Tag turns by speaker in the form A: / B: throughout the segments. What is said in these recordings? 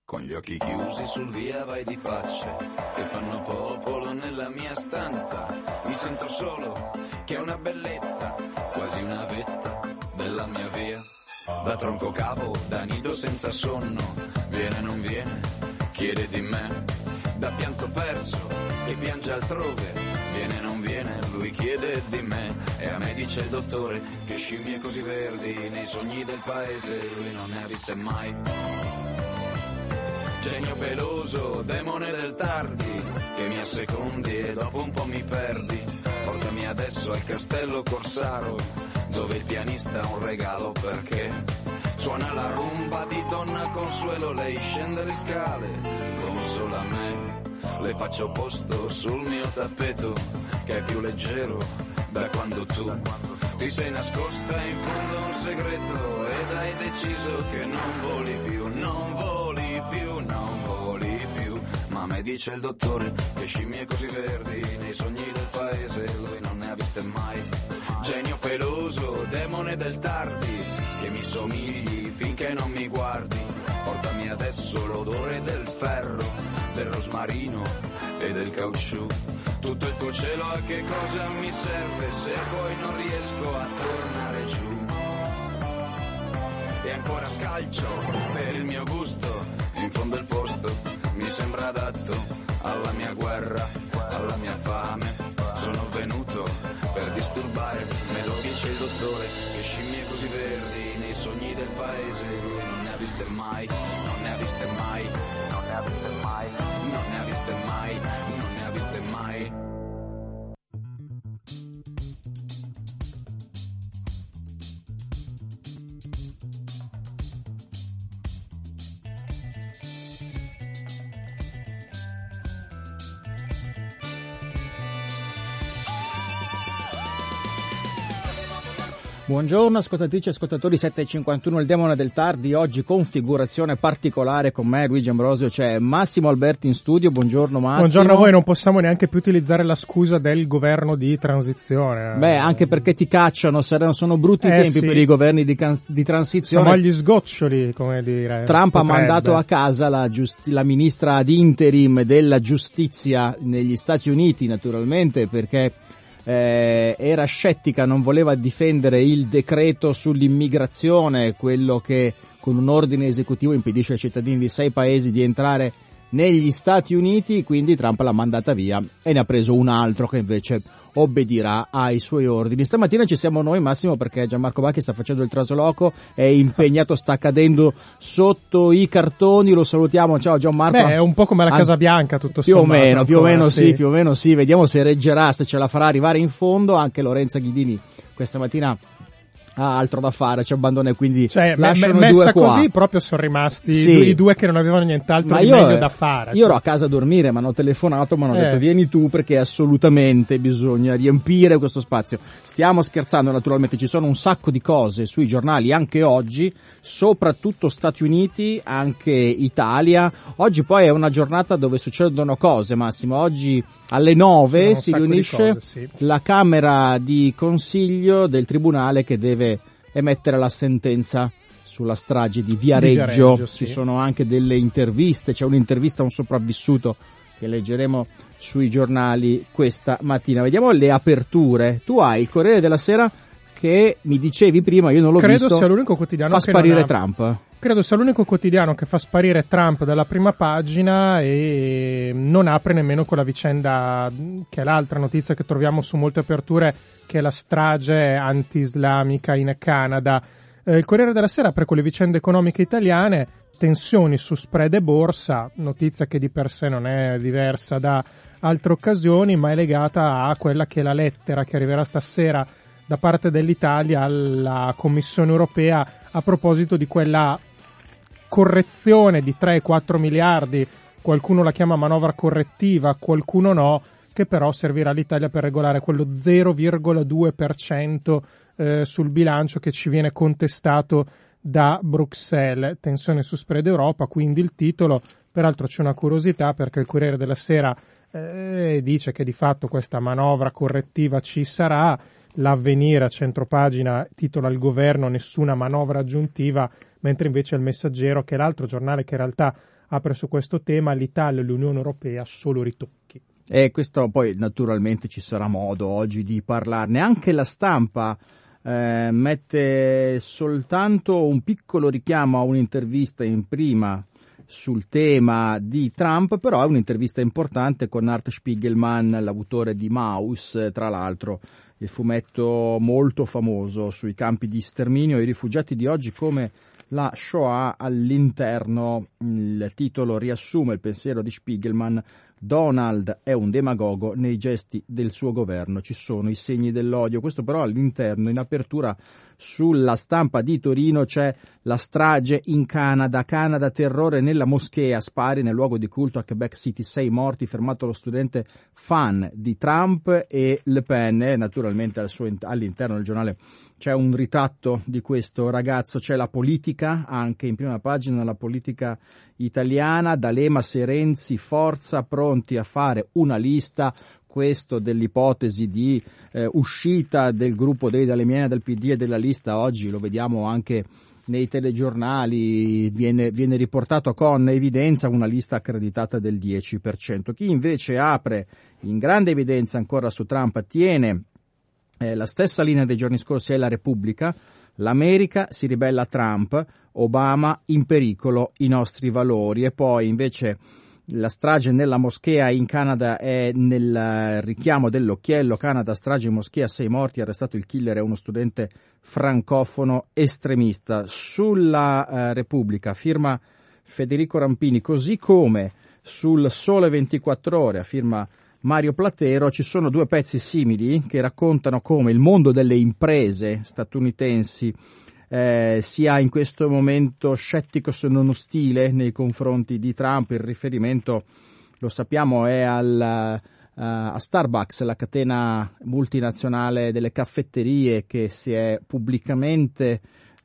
A: Con gli occhi chiusi sul via vai di facce che fanno popolo nella mia stanza. Mi sento solo, che è una bellezza, quasi una vetta della mia via. Da tronco cavo, da nido senza sonno, viene non viene, chiede di me. Da pianto perso, che piange altrove, viene non viene, lui chiede di me. E a me dice il dottore che scimmie così verdi nei sogni del paese lui non ne ha viste mai. Genio peloso, demone del tardi, che mi assecondi e dopo un po' mi perdi. Portami adesso al castello Corsaro, dove il pianista ha un regalo perché suona la rumba di Donna Consuelo. Lei scende le scale, consola me, le faccio posto sul mio tappeto, che è più leggero da quando tu ti sei nascosta in fondo a un segreto ed hai deciso che non voli più, non voli più, non voli più. Ma a me dice il dottore che scimmie così verdi nei sogni del paese lui non ne ha viste mai. Genio peloso, demone del tardi, che mi somigli finché non mi guardi. Portami adesso l'odore del ferro, del rosmarino e del caucciù. Tutto il tuo cielo a che cosa mi serve se poi non riesco a tornare giù. E ancora scalcio per il mio gusto, in fondo il posto mi sembra adatto alla mia guerra, alla mia fame. Sono venuto per disturbare, me lo dice il dottore, che scimmie così verdi nei sogni del paese lui non ne ha viste mai, non ne ha viste mai, non ne ha viste mai, non ne ha viste mai, non ne ha viste mai.
B: Buongiorno ascoltatrici e ascoltatori, 7:51 il demone del tardi, oggi configurazione particolare con me Luigi Ambrosio, c'è Massimo Alberti in studio, buongiorno Massimo.
C: Buongiorno a voi, non possiamo neanche più utilizzare la scusa del governo di transizione.
B: Beh, anche perché ti cacciano, sono brutti i tempi
C: sì,
B: per i governi di transizione.
C: Siamo agli sgoccioli, come dire.
B: Trump
C: potrebbe.
B: Ha mandato a casa la ministra ad interim della giustizia negli Stati Uniti, naturalmente, perché era scettica, non voleva difendere il decreto sull'immigrazione, quello che con un ordine esecutivo impedisce ai cittadini di 6 paesi di entrare negli Stati Uniti, quindi Trump l'ha mandata via e ne ha preso un altro che invece obbedirà ai suoi ordini. Stamattina ci siamo noi, Massimo, perché Gianmarco Bacchi sta facendo il trasloco, è impegnato, sta cadendo sotto i cartoni, lo salutiamo, ciao Gianmarco.
C: Beh, è un po' come la Casa Bianca, tutto
B: più
C: sommato.
B: Più o meno sì, vediamo se reggerà, se ce la farà arrivare in fondo. Anche Lorenza Ghidini questa mattina ha altro da fare, ci abbandona e quindi lasciano i due qua.
C: Così proprio sono rimasti
B: sì.
C: I due che non avevano nient'altro di meglio da fare.
B: Io ero a casa a dormire, mi hanno telefonato, mi hanno detto vieni tu perché assolutamente bisogna riempire questo spazio. Stiamo scherzando, naturalmente ci sono un sacco di cose sui giornali anche oggi, soprattutto Stati Uniti, anche Italia. Oggi poi è una giornata dove succedono cose, Massimo. Oggi alle 9 si riunisce la Camera di Consiglio del Tribunale che deve emettere la sentenza sulla strage di Viareggio. Ci sono anche delle interviste, c'è un'intervista a un sopravvissuto che leggeremo sui giornali questa mattina. Vediamo le aperture. Tu hai il Corriere della Sera che mi dicevi prima, io non l'ho visto,
C: sia l'unico quotidiano
B: fa sparire Trump.
C: Credo sia l'unico quotidiano che fa sparire Trump dalla prima pagina e non apre nemmeno con la vicenda che è l'altra notizia che troviamo su molte aperture, che è la strage anti-islamica in Canada. Il Corriere della Sera apre con le vicende economiche italiane, tensioni su spread e borsa, notizia che di per sé non è diversa da altre occasioni, ma è legata a quella che è la lettera che arriverà stasera da parte dell'Italia alla Commissione europea a proposito di quella correzione di 3-4 miliardi, qualcuno la chiama manovra correttiva, qualcuno no, che però servirà all'Italia per regolare quello 0,2% sul bilancio che ci viene contestato da Bruxelles. Tensione su spread Europa, quindi il titolo. Peraltro c'è una curiosità, perché il Corriere della Sera dice che di fatto questa manovra correttiva ci sarà. L'Avvenire a centropagina titola il governo nessuna manovra aggiuntiva, mentre invece il Messaggero, che è l'altro giornale che in realtà apre su questo tema, l'Italia e l'Unione Europea solo ritocchi.
B: E questo poi naturalmente ci sarà modo oggi di parlarne. Anche la stampa mette soltanto un piccolo richiamo a un'intervista in prima sul tema di Trump, però è un'intervista importante con Art Spiegelman, l'autore di Maus, tra l'altro il fumetto molto famoso sui campi di sterminio e i rifugiati di oggi come la Shoah. All'interno il titolo riassume il pensiero di Spiegelman: Donald è un demagogo, nei gesti del suo governo ci sono i segni dell'odio. Questo però all'interno, in apertura sulla stampa di Torino, c'è la strage in Canada, terrore nella moschea, spari nel luogo di culto a Quebec City, 6 morti, fermato lo studente fan di Trump e Le Pen. E naturalmente all'interno del giornale c'è un ritratto di questo ragazzo, c'è la politica, anche in prima pagina la politica italiana, D'Alema, Renzi, Forza, pronti a fare una lista, questo dell'ipotesi di uscita del gruppo dei Dalemiani del PD e della lista, oggi lo vediamo anche nei telegiornali, viene riportato con evidenza una lista accreditata del 10%. Chi invece apre in grande evidenza ancora su Trump tiene la stessa linea dei giorni scorsi è la Repubblica. L'America si ribella a Trump, Obama in pericolo i nostri valori. E poi invece la strage nella moschea in Canada è nel richiamo dell'occhiello: Canada, strage in moschea, 6 morti, arrestato il killer è uno studente francofono estremista. Sulla Repubblica firma Federico Rampini, così come sul Sole 24 Ore a firma Mario Platero. Ci sono 2 pezzi simili che raccontano come il mondo delle imprese statunitensi sia in questo momento scettico se non ostile nei confronti di Trump. Il riferimento, lo sappiamo, è a Starbucks, la catena multinazionale delle caffetterie che si è pubblicamente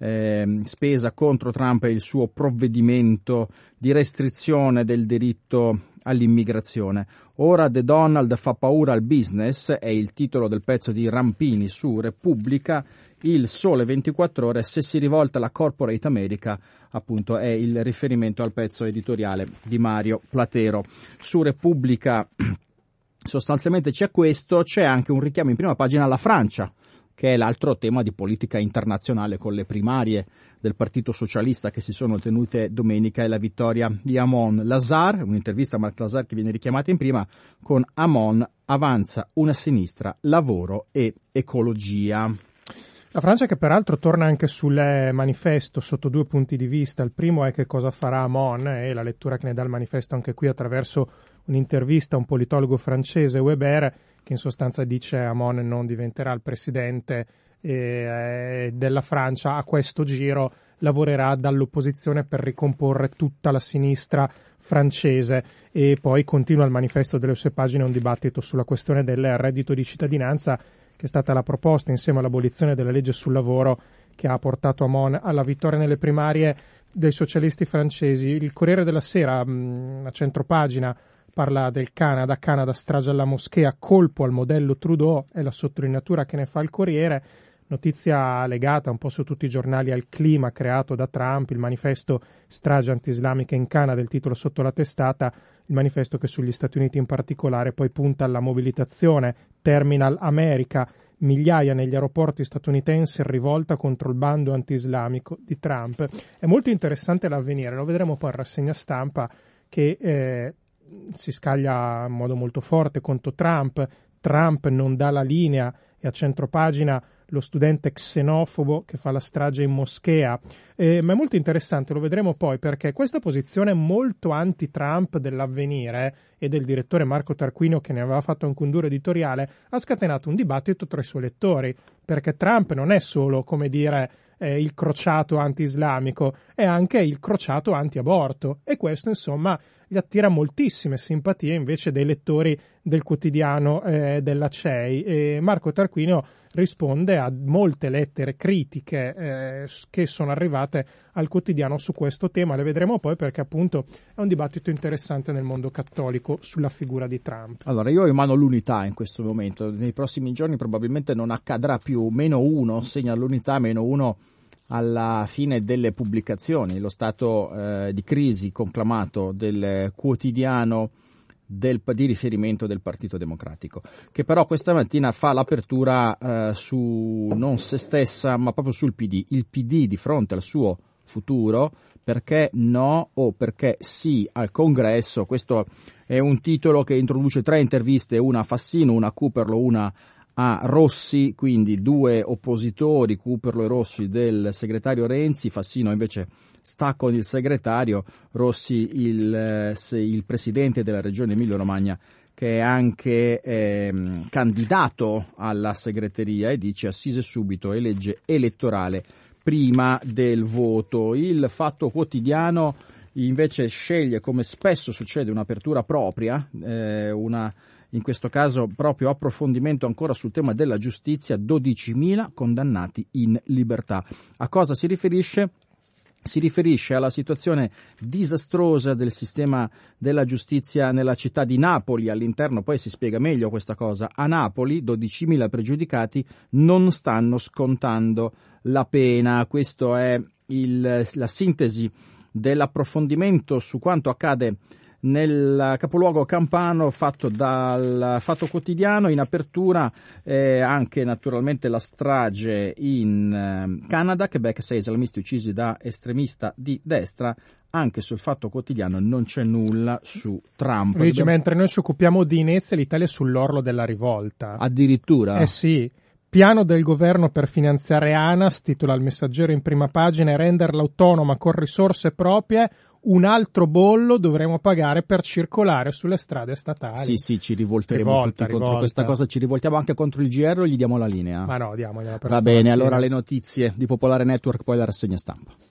B: spesa contro Trump e il suo provvedimento di restrizione del diritto all'immigrazione. Ora The Donald fa paura al business è il titolo del pezzo di Rampini su Repubblica. Il Sole 24 Ore, se si rivolta alla Corporate America, appunto è il riferimento al pezzo editoriale di Mario Platero. Su Repubblica sostanzialmente c'è questo, c'è anche un richiamo in prima pagina alla Francia, che è l'altro tema di politica internazionale, con le primarie del Partito Socialista che si sono tenute domenica e la vittoria di Hamon Lazar. Un'intervista a Marc Lazar che viene richiamata in prima, con Hamon avanza una sinistra, lavoro e ecologia.
C: La Francia che peraltro torna anche sul manifesto sotto 2 punti di vista. Il primo è che cosa farà Hamon e la lettura che ne dà il manifesto anche qui attraverso un'intervista a un politologo francese, Weber, che in sostanza dice Hamon non diventerà il presidente della Francia, a questo giro lavorerà dall'opposizione per ricomporre tutta la sinistra francese. E poi continua il manifesto delle sue pagine un dibattito sulla questione del reddito di cittadinanza, che è stata la proposta insieme all'abolizione della legge sul lavoro che ha portato Hamon alla vittoria nelle primarie dei socialisti francesi. Il Corriere della Sera, a centropagina, parla del Canada, strage alla moschea, colpo al modello Trudeau, è la sottolineatura che ne fa il Corriere. Notizia legata un po' su tutti i giornali al clima creato da Trump, il manifesto strage anti-islamica in Canada, il titolo sotto la testata, il manifesto che sugli Stati Uniti in particolare poi punta alla mobilitazione, Terminal America, migliaia negli aeroporti statunitensi in rivolta contro il bando anti-islamico di Trump. È molto interessante l'Avvenire, lo vedremo poi in rassegna stampa, che si scaglia in modo molto forte contro Trump. Trump non dà la linea, e a centropagina lo studente xenofobo che fa la strage in moschea. Ma è molto interessante, lo vedremo poi, perché questa posizione molto anti-Trump dell'Avvenire e del direttore Marco Tarquinio, che ne aveva fatto anche un duro editoriale, ha scatenato un dibattito tra i suoi lettori, perché Trump non è solo, come dire, il crociato anti-islamico, è anche il crociato anti-aborto, e questo insomma gli attira moltissime simpatie invece dei lettori del quotidiano della CEI. E Marco Tarquinio risponde a molte lettere critiche che sono arrivate al quotidiano su questo tema. Le vedremo poi, perché appunto è un dibattito interessante nel mondo cattolico sulla figura di Trump.
B: Allora, io ho in mano l'unità in questo momento, nei prossimi giorni probabilmente non accadrà più. -1 segna l'unità, -1 alla fine delle pubblicazioni, lo stato di crisi conclamato del quotidiano di riferimento del Partito Democratico, che però questa mattina fa l'apertura su non se stessa ma proprio sul PD. Il PD di fronte al suo futuro, perché no o perché sì al congresso. Questo è un titolo che introduce 3 interviste, una a Fassino, una a Cooperlo, una a Rossi, quindi 2 oppositori, Cooperlo e Rossi, del segretario Renzi. Fassino invece sta con il segretario, Rossi il presidente della regione Emilia-Romagna, che è anche candidato alla segreteria, e dice assise subito e legge elettorale prima del voto. Il Fatto Quotidiano invece sceglie, come spesso succede, un'apertura propria, in questo caso proprio approfondimento ancora sul tema della giustizia, 12.000 condannati in libertà. A cosa si riferisce? Si riferisce alla situazione disastrosa del sistema della giustizia nella città di Napoli. All'interno poi si spiega meglio questa cosa. A Napoli 12.000 pregiudicati non stanno scontando la pena. Questo è la sintesi dell'approfondimento su quanto accade nel capoluogo campano fatto dal Fatto Quotidiano. In apertura anche naturalmente la strage in Canada, Quebec, 6 islamisti uccisi da estremista di destra. Anche sul Fatto Quotidiano non c'è nulla su Trump.
C: Luigi, mentre noi ci occupiamo di inezie, l'Italia è sull'orlo della rivolta.
B: Addirittura?
C: Sì. Piano del governo per finanziare ANAS, titola il Messaggero in prima pagina, e renderla autonoma con risorse proprie. Un altro bollo dovremo pagare per circolare sulle strade statali.
B: Sì, ci rivolteremo tutti contro questa cosa, ci rivoltiamo anche contro il GR o gli diamo la linea?
C: Ma no, diamogliela per
B: Va bene, allora le notizie di Popolare Network, poi la rassegna stampa.